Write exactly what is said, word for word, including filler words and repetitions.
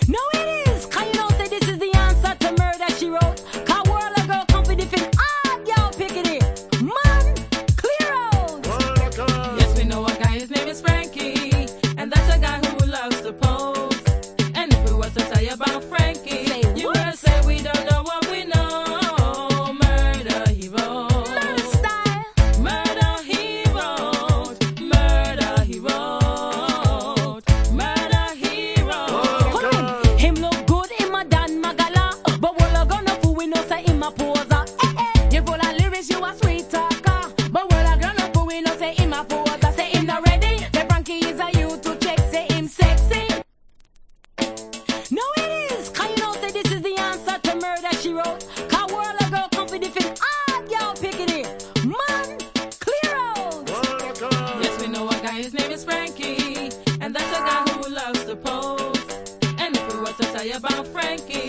No, it is. Can you know say this is the answer to murder she wrote? Cause world a girl come for different hard y'all picking it. Man, clear out. Yes, we know a guy, his name is Frankie, and that's a guy who loves to pose. And if we was to tell you about Frankie, Say you what? will say we don't know what we know. Murder he wrote. Murder style. Murder he wrote. Murder he wrote. Murder he wrote. Hold him. Him look good, him a Dan Magala. But what a gonna fool we know say him a poser. Eh, eh. You full of lyrics, you a sweet talker. But what a gonna fool we know say him a poser. Say him not ready. The Frankie is a you to check. Say him sexy. No, it is. Can you know say this is the answer to murder she wrote? Cause world a girl come for different hard y'all picking it. Man, clear out. Yes, we know a guy, his name is Frankie, and that's a guy who loves to pose. And if we was to tell you about Frankie,